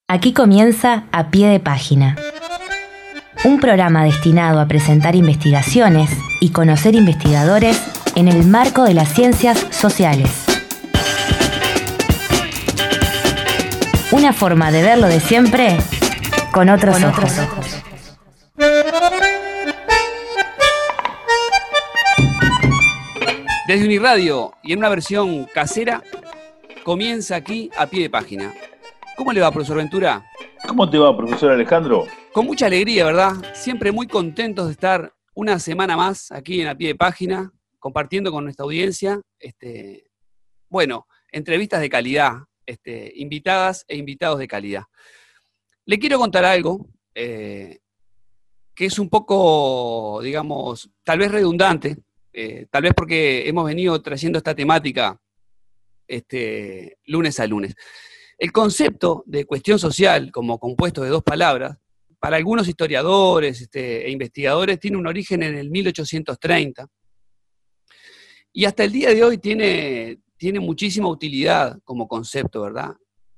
Aquí comienza A Pie de Página, un programa destinado a presentar investigaciones y conocer investigadores en el marco de las ciencias sociales. Una forma de verlo de siempre con otros ojos. Desde Uniradio y en una versión casera, comienza aquí A Pie de Página. ¿Cómo le va, profesor Ventura? ¿Cómo te va, profesor Alejandro? Con mucha alegría, ¿verdad? Siempre muy contentos de estar una semana más aquí en A Pie de Página, compartiendo con nuestra audiencia, entrevistas de calidad, invitadas e invitados de calidad. Le quiero contar algo que es un poco, digamos, tal vez redundante, tal vez porque hemos venido trayendo esta temática lunes a lunes. El concepto de cuestión social, como compuesto de dos palabras, para algunos historiadores e investigadores, tiene un origen en el 1830 y hasta el día de hoy tiene muchísima utilidad como concepto, ¿verdad?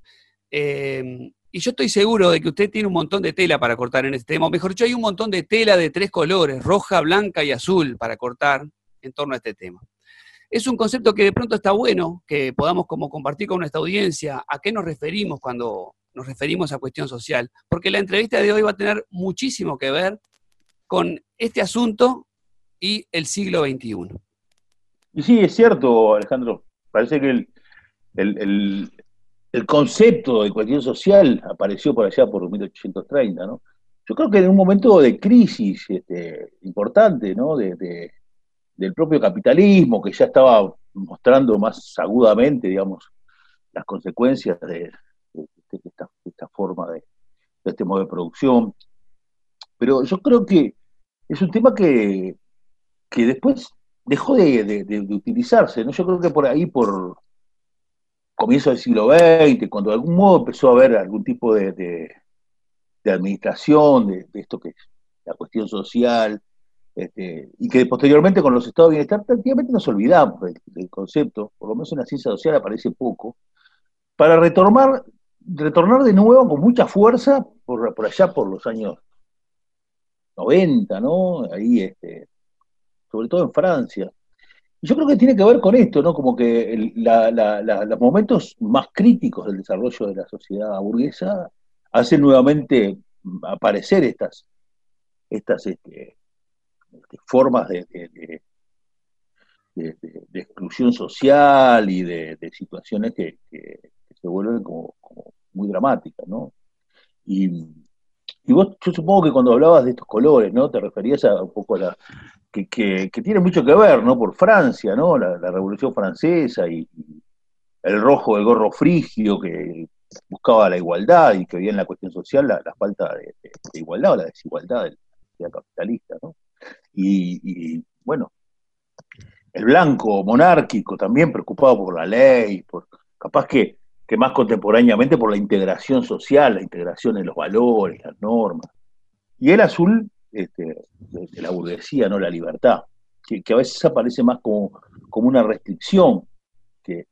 Y yo estoy seguro de que usted tiene un montón de tela para cortar en este tema, o mejor dicho, hay un montón de tela de tres colores, roja, blanca y azul, para cortar en torno a este tema. Es un concepto que de pronto está bueno, que podamos como compartir con nuestra audiencia a qué nos referimos cuando nos referimos a cuestión social, porque la entrevista de hoy va a tener muchísimo que ver con este asunto y el siglo XXI. Y sí, es cierto, Alejandro. Parece que el concepto de cuestión social apareció por allá por 1830, ¿no? Yo creo que en un momento de crisis importante, ¿no? Del propio capitalismo, que ya estaba mostrando más agudamente, digamos, las consecuencias de esta forma de este modo de producción. Pero yo creo que es un tema que después dejó de utilizarse, ¿no? Yo creo que por ahí, por comienzo del siglo XX, cuando de algún modo empezó a haber algún tipo de administración de esto que es la cuestión social, y que posteriormente con los estados de bienestar prácticamente nos olvidamos del concepto, por lo menos en la ciencia social aparece poco, para retornar de nuevo con mucha fuerza por allá por los años 90, ¿no? Ahí, sobre todo en Francia. Y yo creo que tiene que ver con esto, ¿no? Como que los momentos más críticos del desarrollo de la sociedad burguesa hacen nuevamente aparecer estas formas de exclusión social y de situaciones que se vuelven como muy dramáticas, ¿no? Y yo supongo que cuando hablabas de estos colores, ¿no? Te referías a un poco a que tiene mucho que ver, ¿no? Por Francia, ¿no? La Revolución Francesa y el rojo del gorro frigio que buscaba la igualdad y que veía en la cuestión social la falta de igualdad o la desigualdad de la sociedad capitalista, ¿no? Y bueno, el blanco monárquico también preocupado por la ley, capaz que más contemporáneamente por la integración social, la integración en los valores, las normas. Y el azul, de la burguesía, no la libertad, que a veces aparece más como una restricción que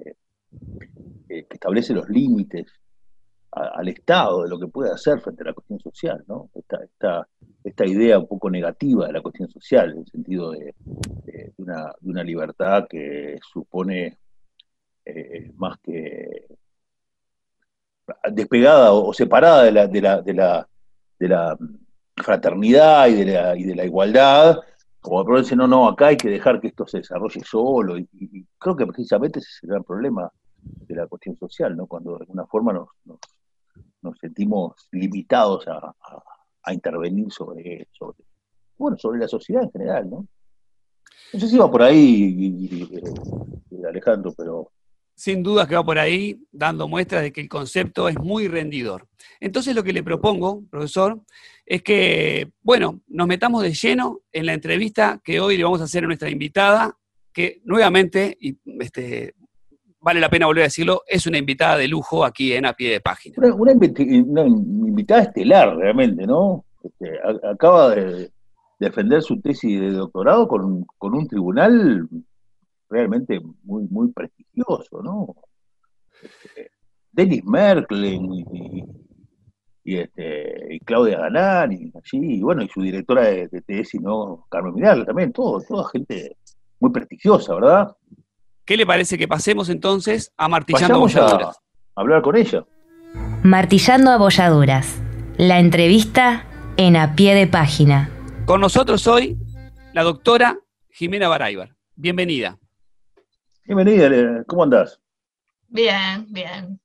establece los límites al Estado de lo que puede hacer frente a la cuestión social, ¿no? Esta idea un poco negativa de la cuestión social, en el sentido de una libertad que supone más que despegada o separada de la fraternidad y de la igualdad, como de pronto dice, no, acá hay que dejar que esto se desarrolle solo, y creo que precisamente ese es el gran problema de la cuestión social, ¿no? Cuando de alguna forma nos sentimos limitados a intervenir sobre la sociedad en general, ¿no? No sé si va por ahí, Alejandro, pero... Sin duda que va por ahí, dando muestras de que el concepto es muy rendidor. Entonces lo que le propongo, profesor, es que, nos metamos de lleno en la entrevista que hoy le vamos a hacer a nuestra invitada, que nuevamente, y vale la pena volver a decirlo, es una invitada de lujo aquí en A Pie de Página. Una invitada estelar, realmente, ¿no? Acaba de defender su tesis de doctorado con un tribunal realmente muy, muy prestigioso, ¿no? Denis Merkel y Claudia Galán, y así, y bueno, y su directora de tesis, ¿no? Carmen Vidal también, toda gente muy prestigiosa, ¿verdad? ¿Qué le parece que pasemos entonces a Martillando Vayamos a Abolladuras? hablar con ella. Martillando Abolladuras, la entrevista en A Pie de Página. Con nosotros hoy la doctora Jimena Baraybar. Bienvenida. Bienvenida, ¿cómo andás? Bien, bien.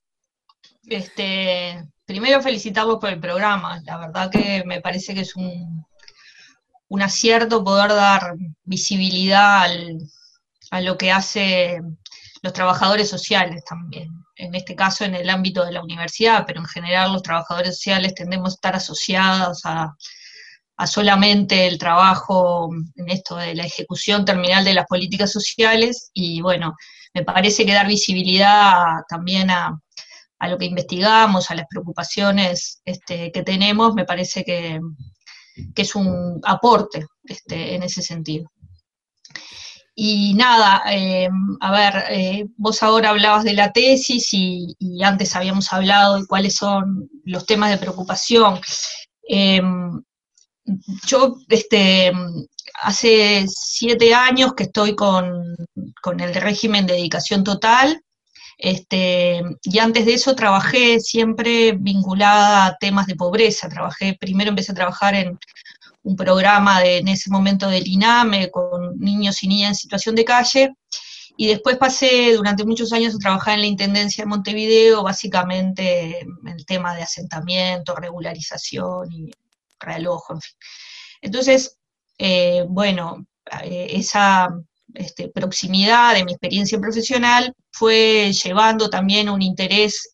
Primero felicitarlos por el programa. La verdad que me parece que es un acierto poder dar visibilidad a lo que hacen los trabajadores sociales también. En este caso en el ámbito de la universidad, pero en general los trabajadores sociales tendemos a estar asociados a solamente el trabajo en esto de la ejecución terminal de las políticas sociales, y bueno, me parece que dar visibilidad también a lo que investigamos, a las preocupaciones que tenemos, me parece que es un aporte en ese sentido. Y nada, vos ahora hablabas de la tesis y antes habíamos hablado de cuáles son los temas de preocupación. Yo hace 7 años que estoy con el régimen de dedicación total, y antes de eso trabajé siempre vinculada a temas de pobreza. Primero empecé a trabajar en un programa en ese momento del INAME con niños y niñas en situación de calle, y después pasé durante muchos años a trabajar en la Intendencia de Montevideo, básicamente en el tema de asentamiento, regularización y realojo, en fin. Entonces, esa proximidad de mi experiencia profesional fue llevando también un interés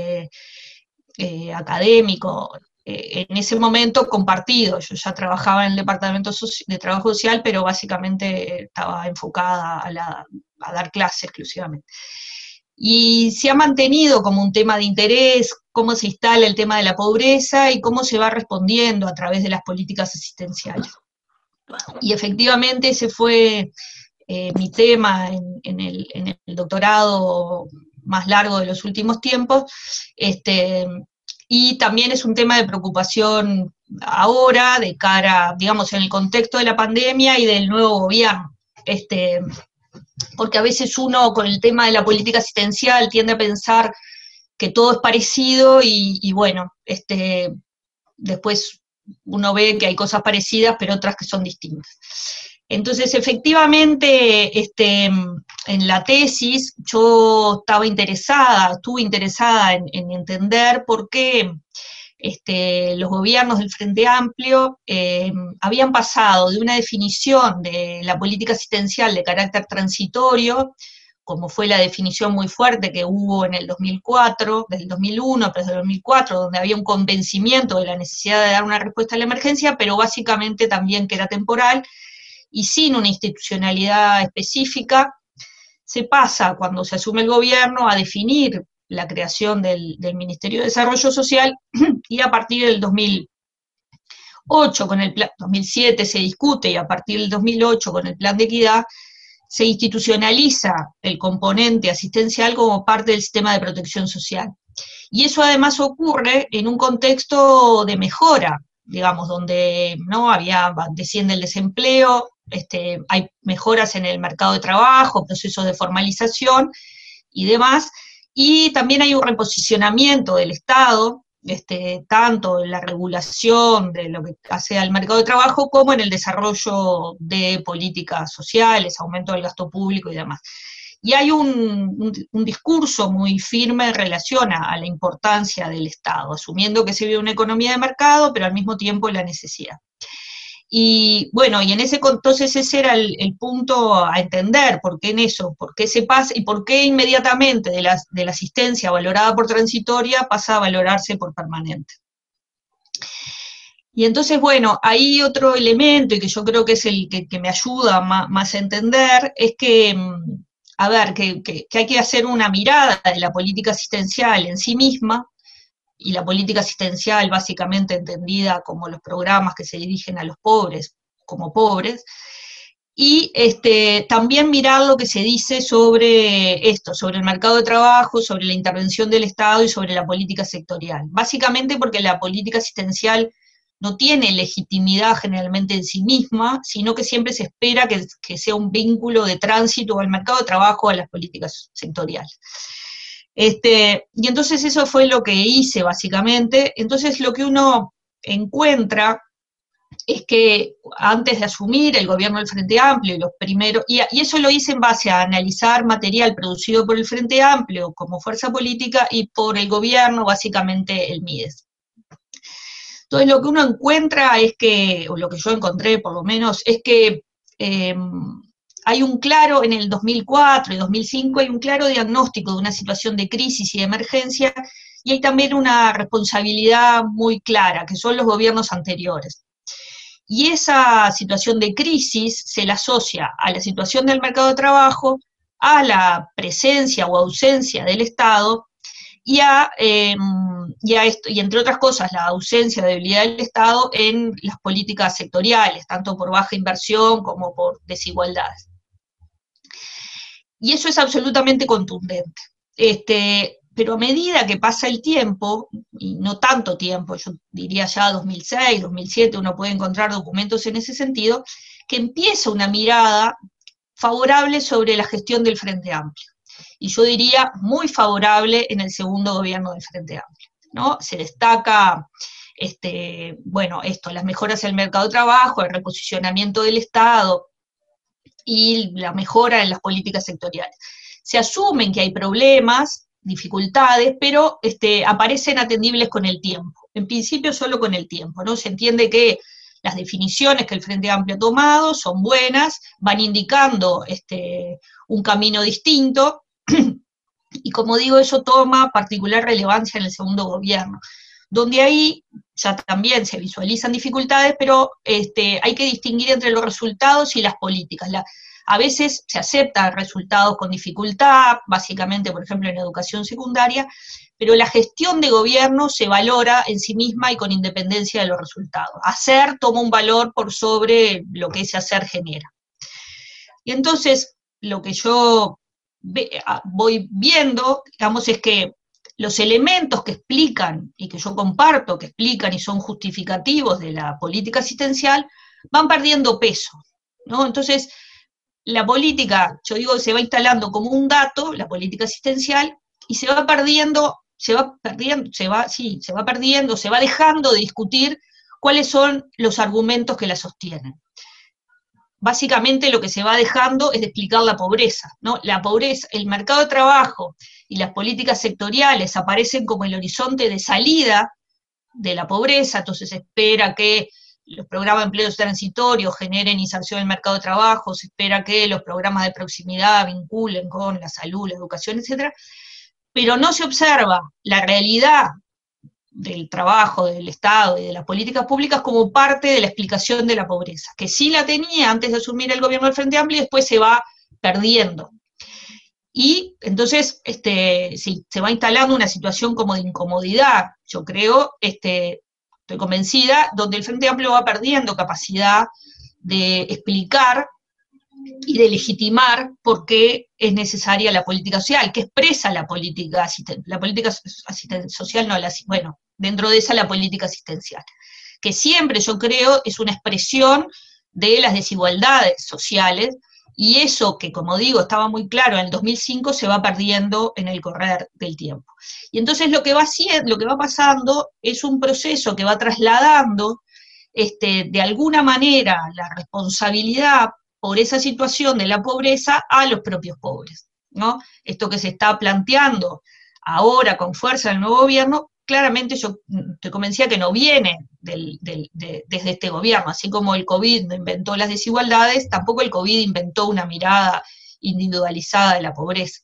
académico, en ese momento compartido. Yo ya trabajaba en el Departamento de Trabajo Social, pero básicamente estaba enfocada a dar clases exclusivamente. Y se ha mantenido como un tema de interés cómo se instala el tema de la pobreza y cómo se va respondiendo a través de las políticas asistenciales. Y efectivamente ese fue mi tema en el doctorado más largo de los últimos tiempos, y también es un tema de preocupación ahora, de cara, digamos, en el contexto de la pandemia y del nuevo gobierno, porque a veces uno con el tema de la política asistencial tiende a pensar que todo es parecido y bueno, después uno ve que hay cosas parecidas, pero otras que son distintas. Entonces, efectivamente, en la tesis yo estuve interesada en entender por qué los gobiernos del Frente Amplio habían pasado de una definición de la política asistencial de carácter transitorio, como fue la definición muy fuerte que hubo en el 2004, del 2001, pero desde el 2004, donde había un convencimiento de la necesidad de dar una respuesta a la emergencia, pero básicamente también que era temporal, y sin una institucionalidad específica. Se pasa, cuando se asume el gobierno, a definir la creación del Ministerio de Desarrollo Social, y a partir del 2008, con el plan, 2007 se discute, y a partir del 2008, con el Plan de Equidad, se institucionaliza el componente asistencial como parte del sistema de protección social. Y eso además ocurre en un contexto de mejora, digamos, donde no desciende el desempleo, hay mejoras en el mercado de trabajo, procesos de formalización y demás, y también hay un reposicionamiento del Estado, tanto en la regulación de lo que hace al mercado de trabajo, como en el desarrollo de políticas sociales, aumento del gasto público y demás. Y hay un discurso muy firme en relación a la importancia del Estado, asumiendo que se vive una economía de mercado, pero al mismo tiempo la necesidad. Y bueno, y entonces ese era el punto a entender, por qué en eso, por qué se pasa, y por qué inmediatamente de la asistencia valorada por transitoria pasa a valorarse por permanente. Y entonces, bueno, hay otro elemento, y que yo creo que es el que me ayuda más a entender, es que hay que hacer una mirada de la política asistencial en sí misma, y la política asistencial básicamente entendida como los programas que se dirigen a los pobres, como pobres, y también mirar lo que se dice sobre esto, sobre el mercado de trabajo, sobre la intervención del Estado y sobre la política sectorial. Básicamente porque la política asistencial no tiene legitimidad generalmente en sí misma, sino que siempre se espera que sea un vínculo de tránsito al mercado de trabajo o a las políticas sectoriales. Y entonces eso fue lo que hice básicamente. Entonces lo que uno encuentra es que antes de asumir el gobierno del Frente Amplio, y eso lo hice en base a analizar material producido por el Frente Amplio como fuerza política y por el gobierno, básicamente el MIDES. Entonces lo que uno encuentra es que, o lo que yo encontré por lo menos, es que hay un claro, en el 2004 y 2005, hay un claro diagnóstico de una situación de crisis y de emergencia, y hay también una responsabilidad muy clara, que son los gobiernos anteriores. Y esa situación de crisis se la asocia a la situación del mercado de trabajo, a la presencia o ausencia del Estado, y entre otras cosas, la ausencia de debilidad del Estado en las políticas sectoriales, tanto por baja inversión como por desigualdades. Y eso es absolutamente contundente. Pero a medida que pasa el tiempo, y no tanto tiempo, yo diría ya 2006, 2007, uno puede encontrar documentos en ese sentido, que empieza una mirada favorable sobre la gestión del Frente Amplio. Y yo diría muy favorable en el segundo gobierno del Frente Amplio, ¿no? Se destaca, las mejoras en el mercado de trabajo, el reposicionamiento del Estado y la mejora en las políticas sectoriales. Se asumen que hay problemas, dificultades, pero aparecen atendibles con el tiempo. En principio solo con el tiempo, ¿no? Se entiende que las definiciones que el Frente Amplio ha tomado son buenas, van indicando un camino distinto, y como digo, eso toma particular relevancia en el segundo gobierno, donde ahí ya también se visualizan dificultades, pero hay que distinguir entre los resultados y las políticas. A veces se aceptan resultados con dificultad, básicamente, por ejemplo, en educación secundaria, pero la gestión de gobierno se valora en sí misma y con independencia de los resultados. Hacer toma un valor por sobre lo que ese hacer genera. Y entonces, lo que yo voy viendo, digamos, es que los elementos que explican, y que yo comparto, que explican y son justificativos de la política asistencial, van perdiendo peso, ¿no? Entonces, la política, yo digo, se va instalando como un dato, la política asistencial, y se va dejando de discutir cuáles son los argumentos que la sostienen. Básicamente lo que se va dejando es de explicar la pobreza, ¿no? La pobreza, el mercado de trabajo y las políticas sectoriales aparecen como el horizonte de salida de la pobreza, entonces se espera que los programas de empleos transitorios generen inserción en el mercado de trabajo, se espera que los programas de proximidad vinculen con la salud, la educación, etcétera, pero no se observa la realidad del trabajo, del Estado y de las políticas públicas como parte de la explicación de la pobreza, que sí la tenía antes de asumir el gobierno del Frente Amplio y después se va perdiendo. Y entonces sí, se va instalando una situación como de incomodidad, yo creo, estoy convencida, donde el Frente Amplio va perdiendo capacidad de explicar y de legitimar por qué es necesaria la política social, que expresa la política social, dentro de esa la política asistencial, que siempre yo creo es una expresión de las desigualdades sociales, y eso que, como digo, estaba muy claro en el 2005, se va perdiendo en el correr del tiempo. Y entonces lo que va pasando es un proceso que va trasladando, de alguna manera, la responsabilidad por esa situación de la pobreza a los propios pobres, ¿no? Esto que se está planteando ahora con fuerza en el nuevo gobierno, claramente yo estoy convencida que no viene desde este gobierno, así como el COVID no inventó las desigualdades, tampoco el COVID inventó una mirada individualizada de la pobreza.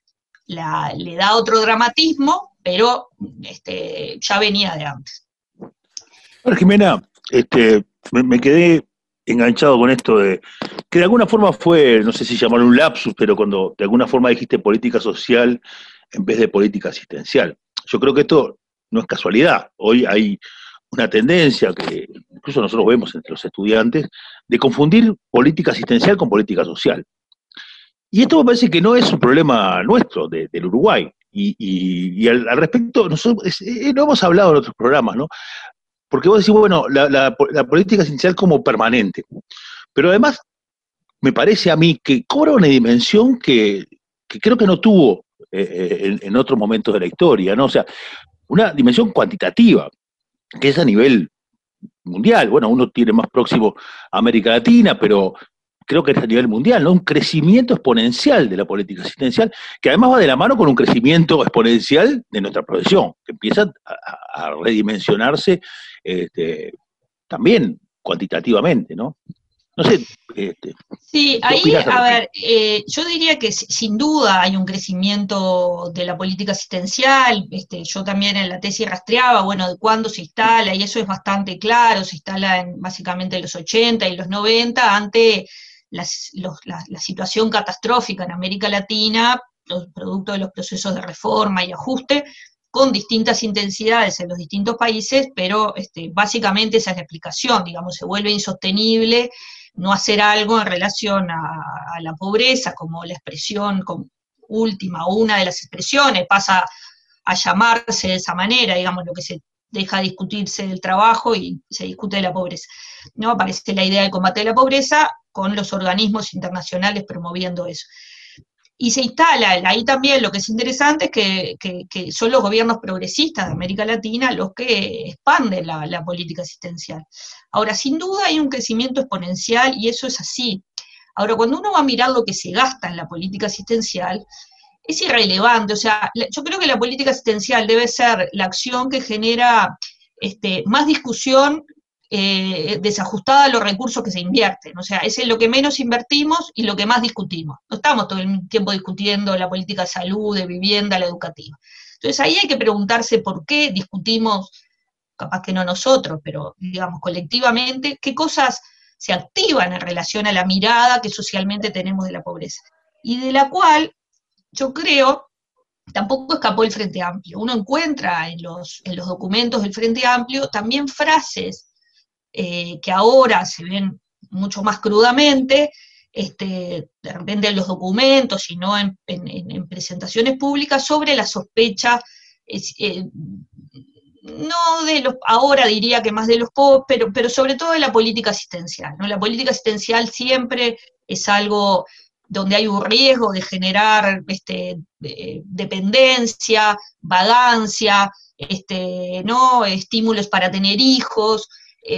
Le da otro dramatismo, pero ya venía de antes. Bueno, Jimena, me quedé enganchado con esto de que de alguna forma fue, no sé si llamarlo un lapsus, pero cuando de alguna forma dijiste política social en vez de política asistencial. Yo creo que esto no es casualidad. Hoy hay una tendencia que el incluso nosotros vemos entre los estudiantes, de confundir política asistencial con política social. Y esto me parece que no es un problema nuestro, del Uruguay. Y al respecto, nosotros lo hemos hablado en otros programas, ¿no? Porque vos decís, bueno, la política asistencial como permanente. Pero además, me parece a mí que cobra una dimensión que creo que no tuvo en otros momentos de la historia, ¿no? O sea, una dimensión cuantitativa, que es a nivel mundial. Bueno, uno tiene más próximo a América Latina, pero creo que es a nivel mundial, ¿no? Un crecimiento exponencial de la política asistencial, que además va de la mano con un crecimiento exponencial de nuestra profesión, que empieza a redimensionarse también cuantitativamente, ¿no? No sé. Sí, ahí, a ver, yo diría que sin duda hay un crecimiento de la política asistencial. Yo también en la tesis rastreaba, bueno, de cuándo se instala, y eso es bastante claro, se instala básicamente en los 80 y los 90, ante la situación catastrófica en América Latina, producto de los procesos de reforma y ajuste, con distintas intensidades en los distintos países, pero básicamente esa es la explicación, digamos, se vuelve insostenible no hacer algo en relación a la pobreza, como la expresión última, o una de las expresiones, pasa a llamarse de esa manera, digamos, lo que se deja de discutirse del trabajo y se discute de la pobreza. ¿No? Aparece la idea del combate de la pobreza con los organismos internacionales promoviendo eso. Y se instala, ahí también lo que es interesante es que son los gobiernos progresistas de América Latina los que expanden la política asistencial. Ahora, sin duda hay un crecimiento exponencial y eso es así. Ahora, cuando uno va a mirar lo que se gasta en la política asistencial, es irrelevante. O sea, yo creo que la política asistencial debe ser la acción que genera más discusión desajustada a los recursos que se invierten. O sea, es lo que menos invertimos y lo que más discutimos. No estamos todo el tiempo discutiendo la política de salud, de vivienda, la educativa. Entonces ahí hay que preguntarse por qué discutimos, capaz que no nosotros, pero digamos colectivamente, qué cosas se activan en relación a la mirada que socialmente tenemos de la pobreza. Y de la cual yo creo tampoco escapó el Frente Amplio. Uno encuentra en los documentos del Frente Amplio también frases que ahora se ven mucho más crudamente, de repente en los documentos y no en presentaciones públicas, sobre la sospecha, no de los, ahora diría que más de los pobres, pero sobre todo de la política asistencial, ¿no? La política asistencial siempre es algo donde hay un riesgo de generar dependencia, vagancia, ¿no? Estímulos para tener hijos.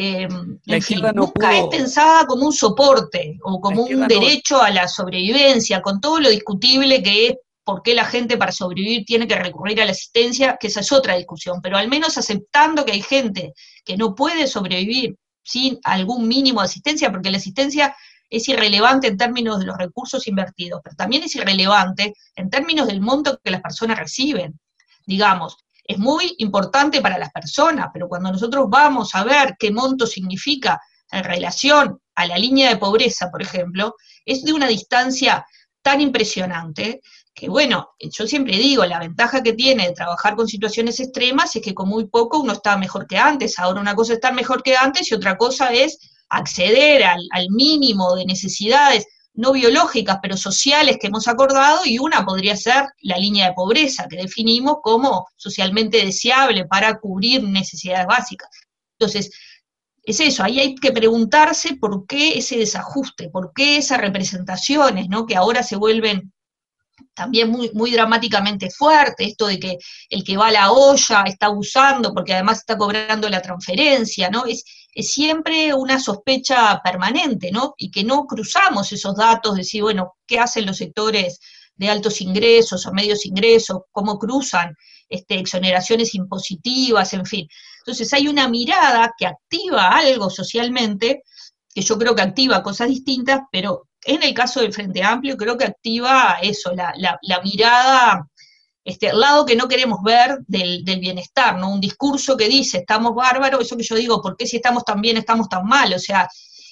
En fin, nunca es pensada como un soporte o como un derecho a la sobrevivencia, con todo lo discutible que es por qué la gente para sobrevivir tiene que recurrir a la asistencia, que esa es otra discusión, pero al menos aceptando que hay gente que no puede sobrevivir sin algún mínimo de asistencia, porque la asistencia es irrelevante en términos de los recursos invertidos, pero también es irrelevante en términos del monto que las personas reciben. Digamos, es muy importante para las personas, pero cuando nosotros vamos a ver qué monto significa en relación a la línea de pobreza, por ejemplo, es de una distancia tan impresionante que, bueno, yo siempre digo, la ventaja que tiene de trabajar con situaciones extremas es que con muy poco uno está mejor que antes. Ahora, una cosa es estar mejor que antes y otra cosa es acceder al mínimo de necesidades no biológicas, pero sociales que hemos acordado, y una podría ser la línea de pobreza, que definimos como socialmente deseable para cubrir necesidades básicas. Entonces, es eso, ahí hay que preguntarse por qué ese desajuste, por qué esas representaciones, ¿no? Que ahora se vuelven también muy, muy dramáticamente fuertes, esto de que el que va a la olla está abusando porque además está cobrando la transferencia, ¿no? Es siempre una sospecha permanente, ¿no? Y que no cruzamos esos datos, de decir, bueno, ¿qué hacen los sectores de altos ingresos o medios ingresos? ¿Cómo cruzan exoneraciones impositivas? En fin. Entonces hay una mirada que activa algo socialmente, que yo creo que activa cosas distintas, pero en el caso del Frente Amplio creo que activa eso, la mirada, el lado que no queremos ver del bienestar, ¿no? Un discurso que dice, estamos bárbaros, eso que yo digo, ¿por qué si estamos tan bien estamos tan mal? O sea,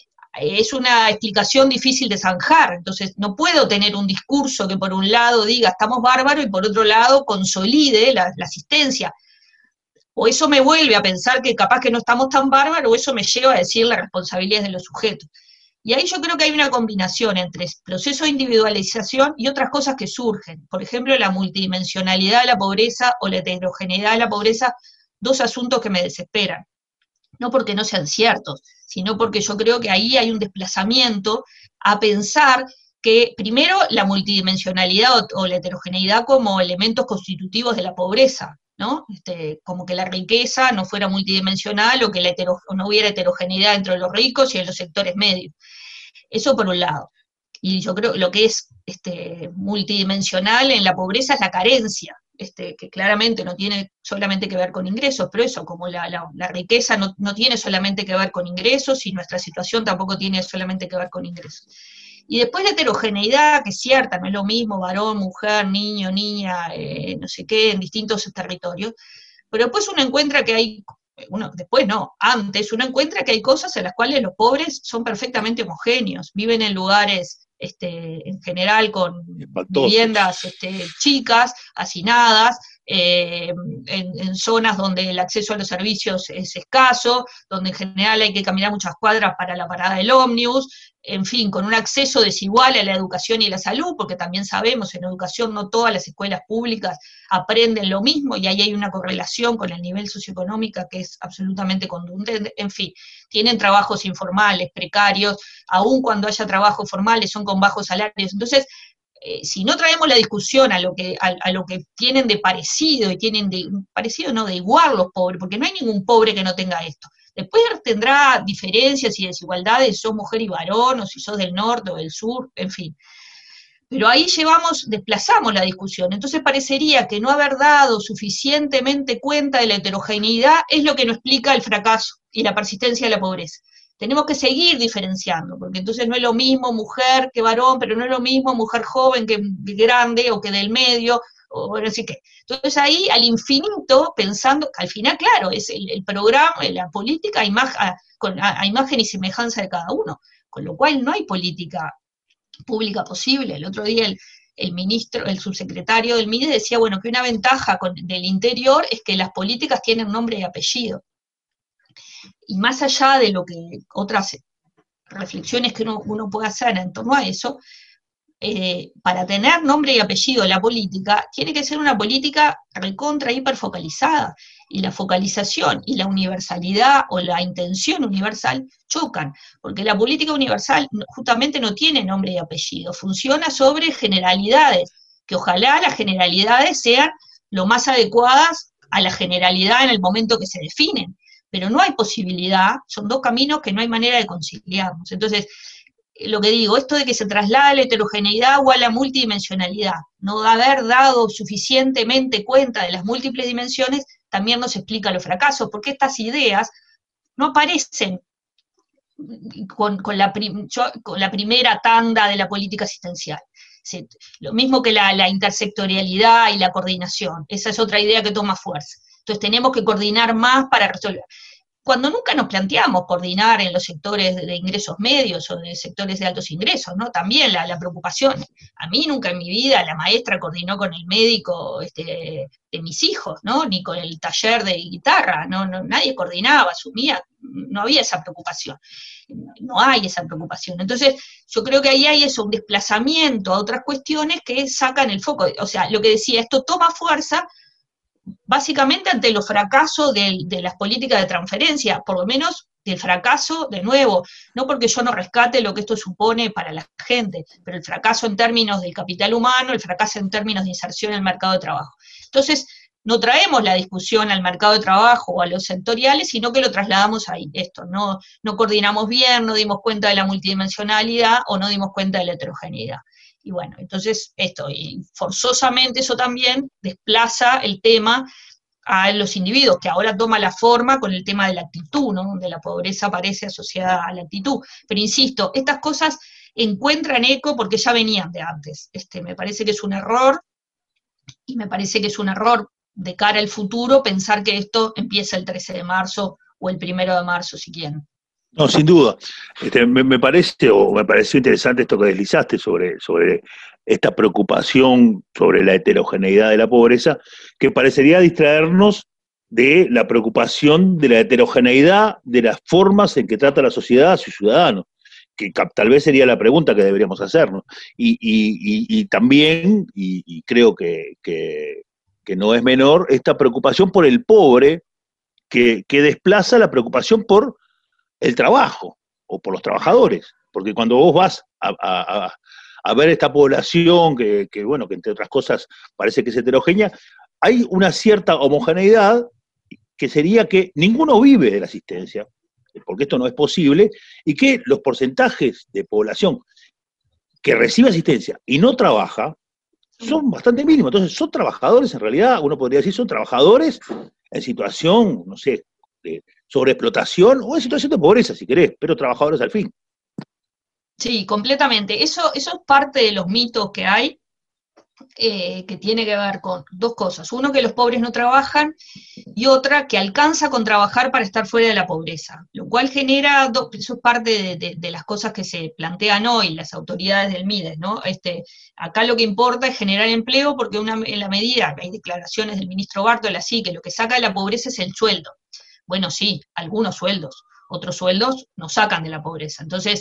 es una explicación difícil de zanjar, entonces no puedo tener un discurso que por un lado diga estamos bárbaros y por otro lado consolide la asistencia. O eso me vuelve a pensar que capaz que no estamos tan bárbaros, o eso me lleva a decir las responsabilidades de los sujetos. Y ahí yo creo que hay una combinación entre proceso de individualización y otras cosas que surgen. Por ejemplo, la multidimensionalidad de la pobreza o la heterogeneidad de la pobreza, dos asuntos que me desesperan. No porque no sean ciertos, sino porque yo creo que ahí hay un desplazamiento a pensar que, primero, la multidimensionalidad o la heterogeneidad como elementos constitutivos de la pobreza, ¿no? Como que la riqueza no fuera multidimensional o que no hubiera heterogeneidad entre los ricos y en los sectores medios. Eso por un lado. Y yo creo que lo que es multidimensional en la pobreza es la carencia, que claramente no tiene solamente que ver con ingresos, pero eso, como la riqueza no tiene solamente que ver con ingresos y nuestra situación tampoco tiene solamente que ver con ingresos. Y después la heterogeneidad, que es cierta, no es lo mismo varón, mujer, niño, niña, no sé qué, en distintos territorios, pero después uno encuentra que hay, antes uno encuentra que hay cosas en las cuales los pobres son perfectamente homogéneos, viven en lugares en general con viviendas chicas, hacinadas, en zonas donde el acceso a los servicios es escaso, donde en general hay que caminar muchas cuadras para la parada del ómnibus, en fin, con un acceso desigual a la educación y a la salud, porque también sabemos, en educación no todas las escuelas públicas aprenden lo mismo, y ahí hay una correlación con el nivel socioeconómico que es absolutamente contundente, en fin, tienen trabajos informales, precarios, aun cuando haya trabajos formales, son con bajos salarios. Entonces, si no traemos la discusión a lo que tienen de parecido, y tienen de parecido, no, de igual los pobres, porque no hay ningún pobre que no tenga esto. Después tendrá diferencias y desigualdades, si sos mujer y varón, o si sos del norte o del sur, en fin. Pero ahí desplazamos la discusión. Entonces parecería que no haber dado suficientemente cuenta de la heterogeneidad es lo que nos explica el fracaso y la persistencia de la pobreza. Tenemos que seguir diferenciando, porque entonces no es lo mismo mujer que varón, pero no es lo mismo mujer joven que grande, o que del medio, o no sé qué. Entonces ahí, al infinito, pensando, al final, claro, es el programa, la política a imagen y semejanza de cada uno, con lo cual no hay política pública posible. El otro día el subsecretario del MIDE decía, bueno, que una ventaja del interior es que las políticas tienen nombre y apellido. Y más allá de lo que otras reflexiones que uno puede hacer en torno a eso, para tener nombre y apellido la política, tiene que ser una política recontra hiperfocalizada, y la focalización y la universalidad o la intención universal chocan, porque la política universal justamente no tiene nombre y apellido, funciona sobre generalidades, que ojalá las generalidades sean lo más adecuadas a la generalidad en el momento que se definen, pero no hay posibilidad, son dos caminos que no hay manera de conciliarnos. Entonces, lo que digo, esto de que se traslada la heterogeneidad o a la multidimensionalidad, no haber dado suficientemente cuenta de las múltiples dimensiones, también nos explica los fracasos, porque estas ideas no aparecen con la primera tanda de la política asistencial. Lo mismo que la intersectorialidad y la coordinación, esa es otra idea que toma fuerza. Entonces tenemos que coordinar más para resolver. Cuando nunca nos planteamos coordinar en los sectores de ingresos medios o de sectores de altos ingresos, ¿no? También la preocupación. A mí nunca en mi vida la maestra coordinó con el médico de mis hijos, ¿no? Ni con el taller de guitarra, no, nadie coordinaba, asumía, no había esa preocupación. No hay esa preocupación. Entonces, yo creo que ahí hay un desplazamiento a otras cuestiones que sacan el foco. O sea, lo que decía, esto toma fuerza básicamente ante los fracasos de las políticas de transferencia, por lo menos del fracaso, de nuevo, no porque yo no rescate lo que esto supone para la gente, pero el fracaso en términos del capital humano, el fracaso en términos de inserción en el mercado de trabajo. Entonces, no traemos la discusión al mercado de trabajo o a los sectoriales, sino que lo trasladamos ahí. No coordinamos bien, no dimos cuenta de la multidimensionalidad o no dimos cuenta de la heterogeneidad. Y bueno, entonces y forzosamente eso también desplaza el tema a los individuos, que ahora toma la forma con el tema de la actitud, ¿no? Donde la pobreza aparece asociada a la actitud. Pero insisto, estas cosas encuentran eco porque ya venían de antes. Me parece que es un error, y me parece que es un error de cara al futuro pensar que esto empieza el 13 de marzo o el 1 de marzo, si quieren. No, sin duda. Me pareció interesante esto que deslizaste sobre esta preocupación sobre la heterogeneidad de la pobreza, que parecería distraernos de la preocupación de la heterogeneidad de las formas en que trata la sociedad a sus ciudadanos, que tal vez sería la pregunta que deberíamos hacernos. Y también, y creo que no es menor, esta preocupación por el pobre, que desplaza la preocupación por el trabajo, o por los trabajadores, porque cuando vos vas a ver esta población, que entre otras cosas parece que es heterogénea, hay una cierta homogeneidad, que sería que ninguno vive de la asistencia, porque esto no es posible, y que los porcentajes de población que recibe asistencia y no trabaja son bastante mínimos. Entonces, son trabajadores, en realidad, uno podría decir, son trabajadores en situación, no sé, de sobreexplotación o en situación de pobreza, si querés, pero trabajadores al fin. Sí, completamente. Eso es parte de los mitos que hay, que tiene que ver con dos cosas. Uno, que los pobres no trabajan, y otra, que alcanza con trabajar para estar fuera de la pobreza, lo cual genera, eso es parte de las cosas que se plantean hoy las autoridades del MIDES, ¿no? Acá lo que importa es generar empleo, porque en la medida, hay declaraciones del ministro Bartola, así, que lo que saca de la pobreza es el sueldo. Bueno, sí, algunos sueldos, otros sueldos nos sacan de la pobreza. Entonces,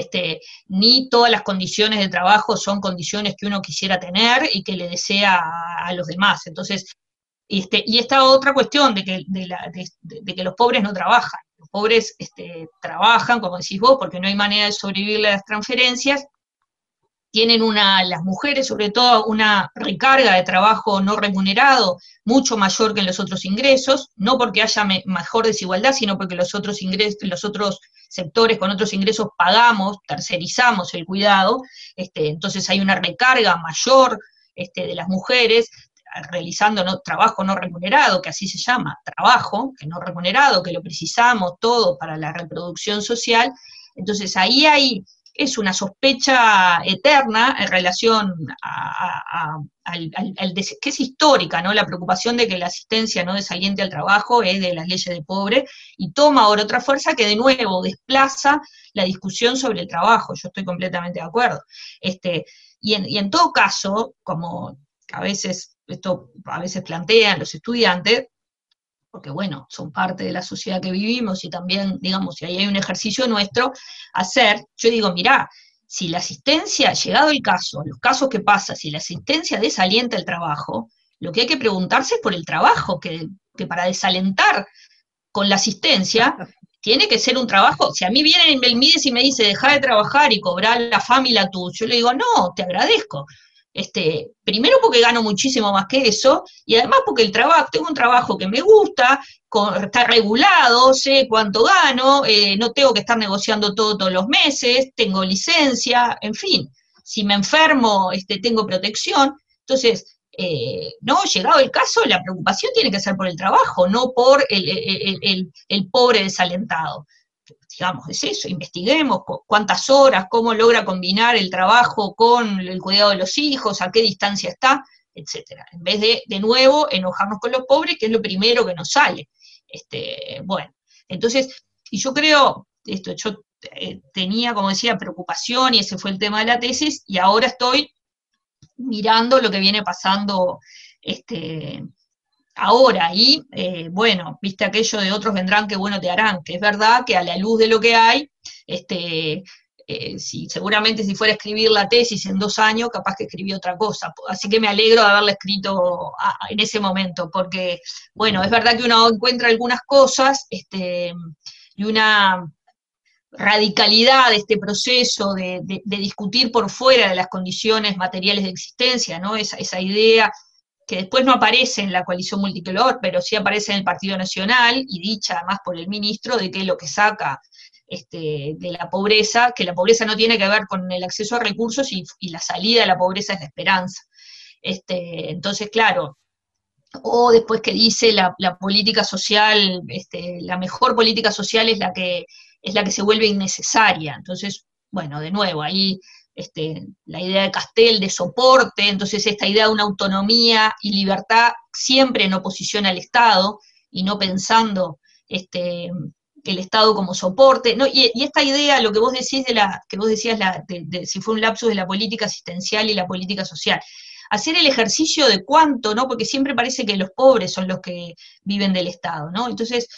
ni todas las condiciones de trabajo son condiciones que uno quisiera tener y que le desea a los demás. Entonces, y esta otra cuestión de que los pobres no trabajan. Los pobres trabajan, como decís vos, porque no hay manera de sobrevivir a las transferencias. Tienen las mujeres sobre todo, una recarga de trabajo no remunerado mucho mayor que en los otros ingresos, no porque haya mejor desigualdad, sino porque los otros sectores con otros ingresos pagamos, tercerizamos el cuidado, entonces hay una recarga mayor de las mujeres realizando trabajo no remunerado, que así se llama, trabajo que no remunerado, que lo precisamos todo para la reproducción social. Entonces ahí es una sospecha eterna en relación que es histórica, ¿no? La preocupación de que la asistencia no desaliente al trabajo es de las leyes de pobre, y toma ahora otra fuerza que de nuevo desplaza la discusión sobre el trabajo. Yo estoy completamente de acuerdo. Y en todo caso, como a veces plantean los estudiantes, porque bueno, son parte de la sociedad que vivimos, y también, digamos, si ahí hay un ejercicio nuestro yo digo, mirá, si la asistencia, llegado el caso, los casos que pasa, si la asistencia desalienta el trabajo, lo que hay que preguntarse es por el trabajo, que para desalentar con la asistencia, tiene que ser un trabajo. Si a mí viene el MIDES y me dice, dejá de trabajar y cobrar la FAM y la TUS, yo le digo, no, te agradezco. Primero porque gano muchísimo más que eso, y además porque tengo un trabajo que me gusta, está regulado, sé cuánto gano, no tengo que estar negociando todos los meses, tengo licencia, en fin, si me enfermo, tengo protección. Entonces, no, llegado el caso, la preocupación tiene que ser por el trabajo, no por el pobre desalentado. Digamos, es eso, investiguemos cuántas horas, cómo logra combinar el trabajo con el cuidado de los hijos, a qué distancia está, etcétera. En vez de nuevo, enojarnos con los pobres, que es lo primero que nos sale. Bueno, entonces, y yo creo, yo tenía, como decía, preocupación, y ese fue el tema de la tesis, y ahora estoy mirando lo que viene pasando ahora, y bueno, viste aquello de otros vendrán que bueno te harán, que es verdad que a la luz de lo que hay, seguramente si fuera a escribir la tesis en 2 años, capaz que escribí otra cosa, así que me alegro de haberla escrito en ese momento, porque, bueno, es verdad que uno encuentra algunas cosas, y una radicalidad de este proceso de discutir por fuera de las condiciones materiales de existencia, ¿no? Esa idea que después no aparece en la coalición multicolor, pero sí aparece en el Partido Nacional, y dicha además por el ministro, de que lo que saca de la pobreza, que la pobreza no tiene que ver con el acceso a recursos, y la salida de la pobreza es la esperanza. Entonces, claro, o después que dice la política social, la mejor política social es la que se vuelve innecesaria. Entonces, bueno, de nuevo, ahí la idea de Castel de soporte, entonces esta idea de una autonomía y libertad siempre en oposición al Estado, y no pensando el Estado como soporte, ¿no? Y esta idea, lo que vos decís que vos decías si fue un lapsus de la política asistencial y la política social. hacer el ejercicio de cuánto, ¿no? Porque siempre parece que los pobres son los que viven del Estado, ¿no? Entonces,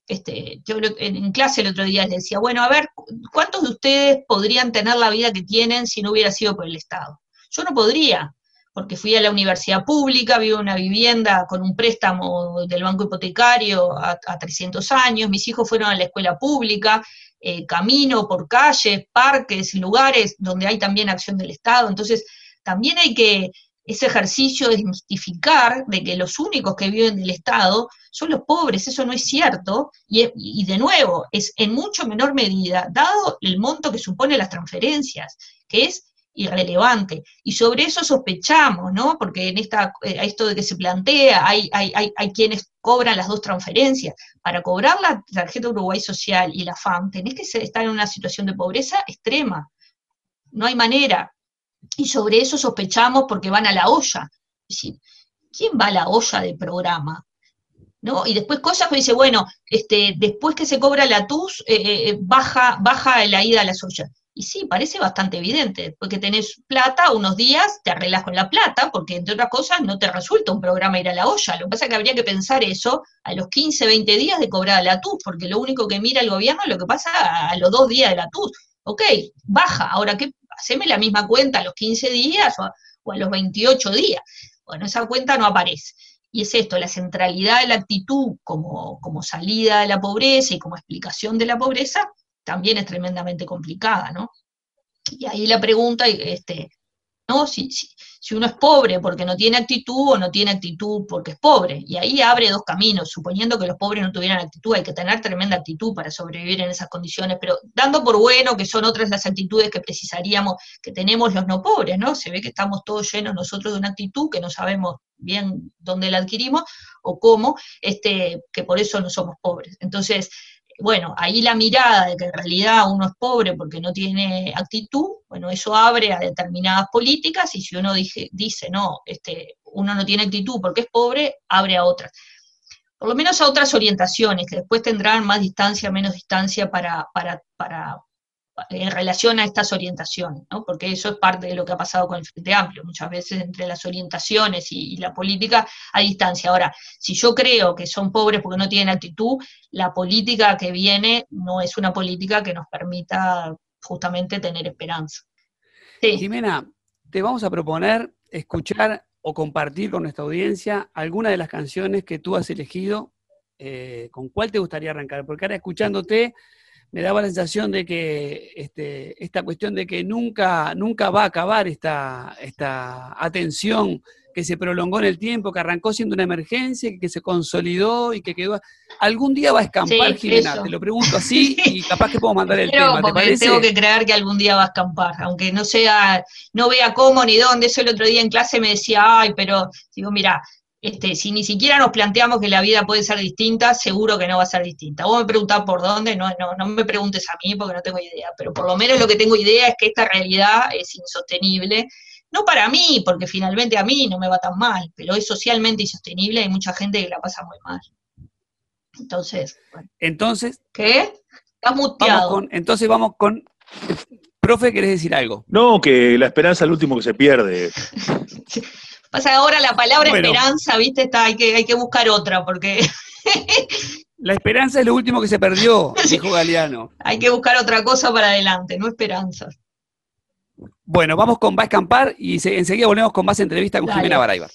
yo en clase el otro día les decía, bueno, a ver, ¿cuántos de ustedes podrían tener la vida que tienen si no hubiera sido por el Estado? Yo no podría, porque fui a la universidad pública, vivo en una vivienda con un préstamo del banco hipotecario a 300 años, mis hijos fueron a la escuela pública, camino por calles, parques, lugares donde hay también acción del Estado, entonces también hay que, ese ejercicio de desmistificar de que los únicos que viven del Estado son los pobres, eso no es cierto, y de nuevo, es en mucho menor medida, dado el monto que supone las transferencias, que es irrelevante, y sobre eso sospechamos, ¿no? Porque en esto de que se plantea, hay quienes cobran las dos transferencias. Para cobrar la tarjeta Uruguay Social y la FAM, tenés que estar en una situación de pobreza extrema, no hay manera, y sobre eso sospechamos porque van a la olla. Es decir, ¿quién va a la olla de programa? ¿No? Y después cosas que dice, bueno, después que se cobra la TUS, baja la ida a las ollas. Y sí, parece bastante evidente, porque tenés plata, unos días te arreglas con la plata, porque entre otras cosas no te resulta un programa ir a la olla. Lo que pasa es que habría que pensar eso a los 15, 20 días de cobrar la TUS, porque lo único que mira el gobierno es lo que pasa a los 2 días de la TUS. Ok, baja, ahora ¿qué? Haceme la misma cuenta a los 15 días o a los 28 días. Bueno, esa cuenta no aparece. Y es esto, la centralidad de la actitud como salida de la pobreza y como explicación de la pobreza, también es tremendamente complicada, ¿no? Y ahí la pregunta, ¿no? Si uno es pobre porque no tiene actitud o no tiene actitud porque es pobre, y ahí abre 2 caminos, suponiendo que los pobres no tuvieran actitud, hay que tener tremenda actitud para sobrevivir en esas condiciones, pero dando por bueno que son otras las actitudes que precisaríamos, que tenemos los no pobres, ¿no? Se ve que estamos todos llenos nosotros de una actitud que no sabemos bien dónde la adquirimos o cómo, que por eso no somos pobres. Entonces, bueno, ahí la mirada de que en realidad uno es pobre porque no tiene actitud, bueno, eso abre a determinadas políticas, y si uno dice no, uno no tiene actitud porque es pobre, abre a otras. Por lo menos a otras orientaciones, que después tendrán más distancia, menos distancia en relación a estas orientaciones, ¿no? Porque eso es parte de lo que ha pasado con el Frente Amplio, muchas veces entre las orientaciones y la política hay distancia. Ahora, si yo creo que son pobres porque no tienen actitud, la política que viene no es una política que nos permita justamente tener esperanza. Sí. Jimena, te vamos a proponer escuchar o compartir con nuestra audiencia alguna de las canciones que tú has elegido. ¿Con cuál te gustaría arrancar? Porque ahora escuchándote me daba la sensación de que esta cuestión de que nunca va a acabar esta atención que se prolongó en el tiempo, que arrancó siendo una emergencia, que se consolidó y que quedó. Algún día va a escampar, sí, Jimena, eso. Te lo pregunto así y capaz que puedo mandar el tema, ¿te parece? Tengo que creer que algún día va a escampar, aunque no vea cómo ni dónde. Eso el otro día en clase me decía, pero digo, mira, si ni siquiera nos planteamos que la vida puede ser distinta, seguro que no va a ser distinta. Vos me preguntás por dónde, no me preguntes a mí porque no tengo idea, pero por lo menos lo que tengo idea es que esta realidad es insostenible, no para mí, porque finalmente a mí no me va tan mal, pero es socialmente insostenible, hay mucha gente que la pasa muy mal. Entonces, bueno. Entonces, ¿qué? Estás muteado. Entonces vamos con... Profe, ¿querés decir algo? No, que la esperanza es lo último que se pierde. Pasa ahora la palabra esperanza, ¿viste? Hay que buscar otra, porque... La esperanza es lo último que se perdió, dijo Galeano. Hay que buscar otra cosa para adelante, no esperanza. Bueno, vamos con Va a Escampar y enseguida volvemos con más entrevista con Jimena Baraybar.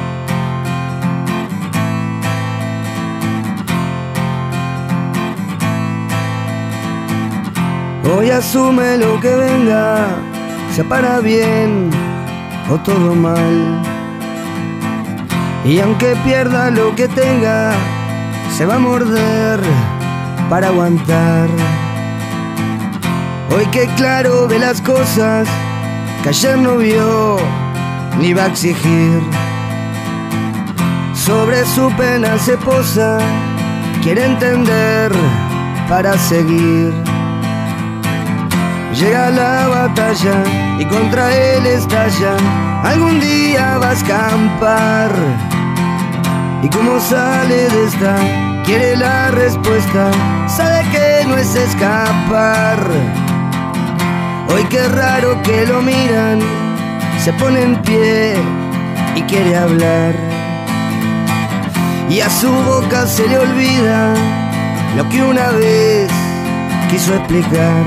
Hoy asume lo que venga, sea para bien o todo mal. Y aunque pierda lo que tenga, se va a morder para aguantar. Hoy que claro ve las cosas que ayer no vio ni va a exigir. Sobre su pena se posa, quiere entender para seguir. Llega la batalla y contra él estalla. Algún día va a escampar. Y como sale de esta, quiere la respuesta. Sabe que no es escapar. Hoy qué raro que lo miran, se pone en pie y quiere hablar, y a su boca se le olvida lo que una vez quiso explicar.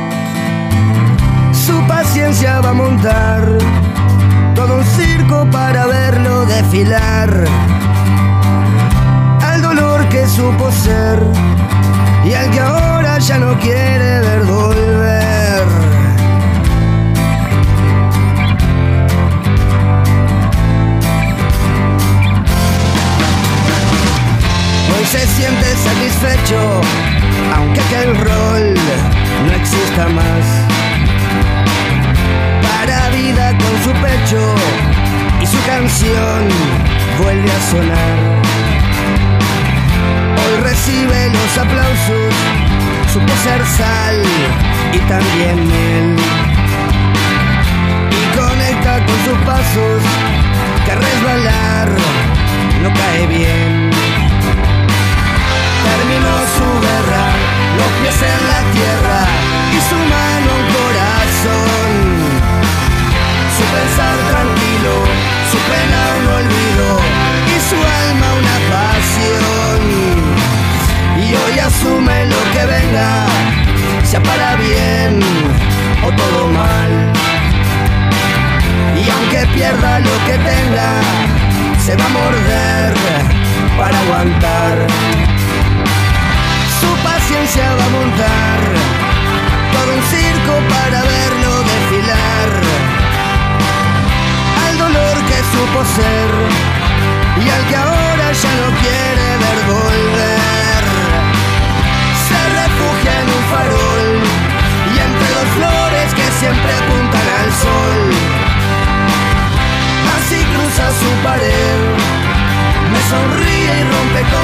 Su paciencia va a montar todo un circo para verlo desfilar, al dolor que supo ser y al que ahora ya no quiere ver volver. Hoy se siente satisfecho, aunque aquel rol no exista más. Para vida con su pecho y su canción vuelve a sonar. Hoy recibe los aplausos, supo ser sal y también miel, y conecta con sus pasos, que resbalar no cae bien. Terminó su guerra, los pies en la tierra y su mano un corazón. Su pensar tranquilo, su pena un olvido y su alma una pasión. Y hoy asume lo que venga, sea para bien o todo mal. Y aunque pierda lo que tenga, se va a morder para aguantar. Su paciencia va a montar todo un circo para verlo desfilar, al dolor que supo ser y al que ahora ya no quiere ver volver. Se refugia en un farol y entre dos flores que siempre apuntan al sol. Así cruza su pared, me sonríe y rompe con